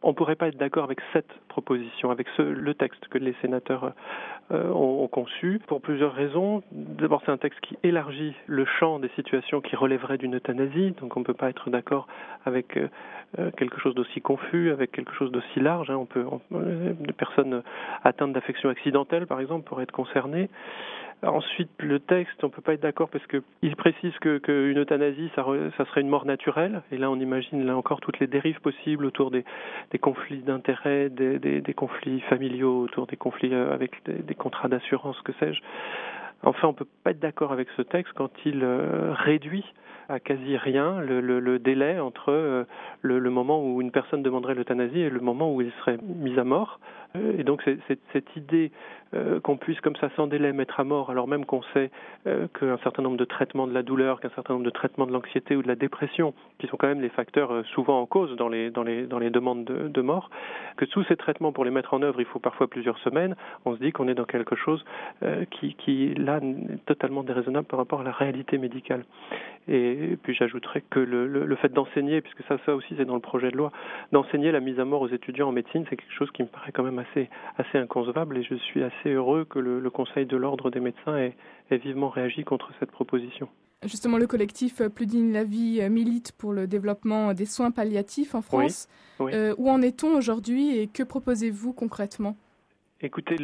On ne pourrait pas être d'accord avec cette proposition, avec le texte que les sénateurs ont conçu, pour plusieurs raisons. D'abord, c'est un texte qui élargit le champ des situations qui relèveraient d'une euthanasie, donc on ne peut pas être d'accord avec quelque chose d'aussi confus, avec quelque chose d'aussi large. Des personnes atteintes d'affections accidentelles, par exemple, pourraient être concernées. Ensuite, le texte, on ne peut pas être d'accord parce qu'il précise qu'une euthanasie, ça serait une mort naturelle. Et là, on imagine là encore toutes les dérives possibles autour des conflits d'intérêts, des conflits familiaux, autour des conflits avec des contrats d'assurance, que sais-je. Enfin, on ne peut pas être d'accord avec ce texte quand il réduit à quasi rien le délai entre le moment où une personne demanderait l'euthanasie et le moment où il serait mis à mort. Et donc cette idée qu'on puisse comme ça sans délai mettre à mort, alors même qu'on sait qu'un certain nombre de traitements de la douleur, qu'un certain nombre de traitements de l'anxiété ou de la dépression, qui sont quand même les facteurs souvent en cause dans les demandes de mort, que tous ces traitements, pour les mettre en œuvre, il faut parfois plusieurs semaines. On se dit qu'on est dans quelque chose qui là est totalement déraisonnable par rapport à la réalité médicale. Et puis j'ajouterais que le fait d'enseigner, puisque ça aussi c'est dans le projet de loi, d'enseigner la mise à mort aux étudiants en médecine, c'est quelque chose qui me paraît quand même assez inconcevable, et je suis assez heureux que le Conseil de l'ordre des médecins ait vivement réagi contre cette proposition. Justement, le collectif Plus digne la vie milite pour le développement des soins palliatifs en France. Oui. Où en est-on aujourd'hui et que proposez-vous concrètement ? Écoutez,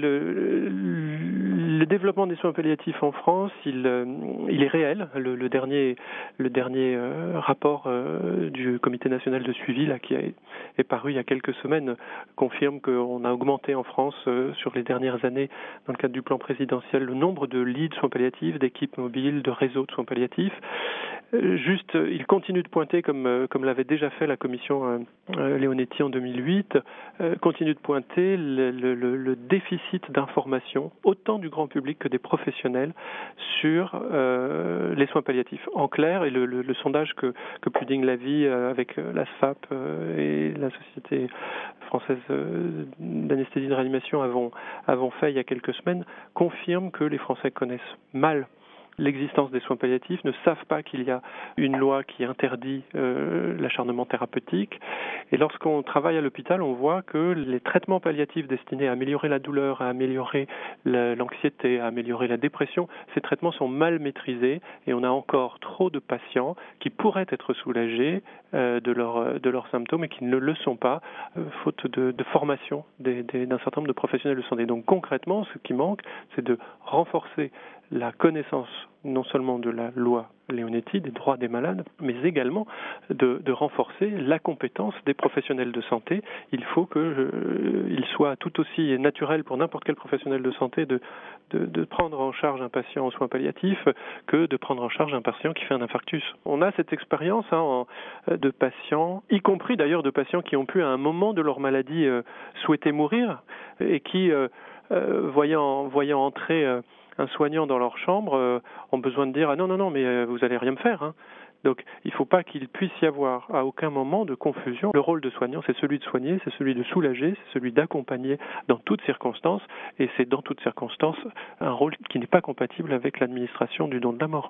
le développement des soins palliatifs en France, il est réel. Le dernier rapport du Comité national de suivi, là, qui est paru il y a quelques semaines, confirme qu'on a augmenté en France sur les dernières années, dans le cadre du plan présidentiel, le nombre de lits de soins palliatifs, d'équipes mobiles, de réseaux de soins palliatifs. Il continue de pointer, comme l'avait déjà fait la commission Leonetti en 2008, continue de pointer le déficit d'information, autant du grand public que des professionnels, sur les soins palliatifs. En clair, et le sondage que Plus digne la vie avec la SFAP et la Société française d'anesthésie de réanimation avons fait il y a quelques semaines, confirme que les Français connaissent mal l'existence des soins palliatifs, ne savent pas qu'il y a une loi qui interdit l'acharnement thérapeutique. Et lorsqu'on travaille à l'hôpital, on voit que les traitements palliatifs destinés à améliorer la douleur, à améliorer l'anxiété, à améliorer la dépression, ces traitements sont mal maîtrisés et on a encore trop de patients qui pourraient être soulagés de leurs symptômes et qui ne le sont pas, faute de formation d'un certain nombre de professionnels de santé. Donc concrètement, ce qui manque, c'est de renforcer la connaissance non seulement de la loi Leonetti, des droits des malades, mais également de renforcer la compétence des professionnels de santé. Il faut qu'il soit tout aussi naturel pour n'importe quel professionnel de santé de prendre en charge un patient en soins palliatifs que de prendre en charge un patient qui fait un infarctus. On a cette expérience de patients, y compris d'ailleurs de patients qui ont pu à un moment de leur maladie souhaiter mourir et qui, voyant entrer un soignant dans leur chambre, ont besoin de dire « Ah non, mais vous allez rien me faire hein. ». Donc il ne faut pas qu'il puisse y avoir à aucun moment de confusion. Le rôle de soignant, c'est celui de soigner, c'est celui de soulager, c'est celui d'accompagner dans toutes circonstances, et c'est dans toutes circonstances un rôle qui n'est pas compatible avec l'administration du don de la mort.